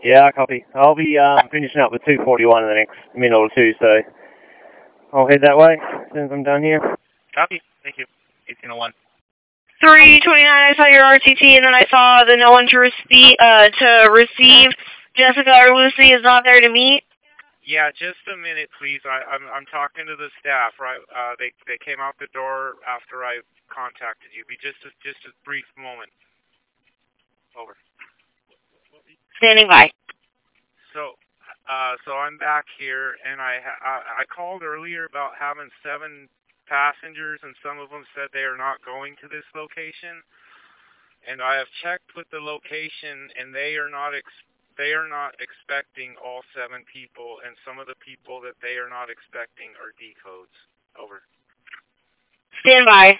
Yeah, copy. I'll be finishing up with 241 in the next minute or two, so I'll head that way as soon as I'm done here. Copy. Thank you. 1801. 329, I saw your RTT, and then I saw the no one to receive. Jessica or Lucy is not there to meet. Yeah, just a minute, please. I'm talking to the staff. Right? They came out the door after I contacted you. Be just a brief moment. Over. Standing by. So I'm back here, and I called earlier about having 7 passengers, and some of them said they are not going to this location. And I have checked with the location, and they are not expecting all 7 people, and some of the people that they are not expecting are decodes. Over. Stand by.